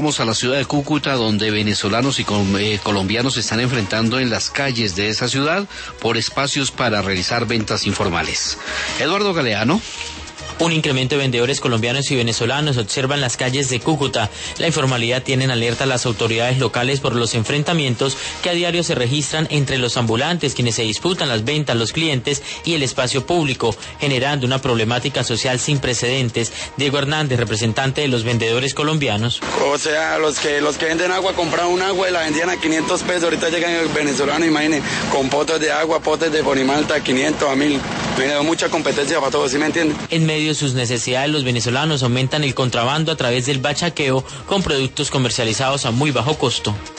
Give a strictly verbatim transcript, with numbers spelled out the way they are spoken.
Vamos a la ciudad de Cúcuta, donde venezolanos y eh, colombianos se están enfrentando en las calles de esa ciudad por espacios para realizar ventas informales. Eduardo Galeano. Un incremento de vendedores colombianos y venezolanos observan las calles de Cúcuta. La informalidad tiene en alerta a las autoridades locales por los enfrentamientos que a diario se registran entre los ambulantes, quienes se disputan las ventas, los clientes y el espacio público, generando una problemática social sin precedentes. Diego Hernández, representante de los vendedores colombianos. O sea, los que los que venden agua compraban un agua y la vendían a quinientos pesos. Ahorita llegan el venezolano, imagínense, con potes de agua, potes de Ponimalta, quinientos a mil. Me da mucha competencia para todos, ¿sí me entienden? En medio de sus necesidades, los venezolanos aumentan el contrabando a través del bachaqueo con productos comercializados a muy bajo costo.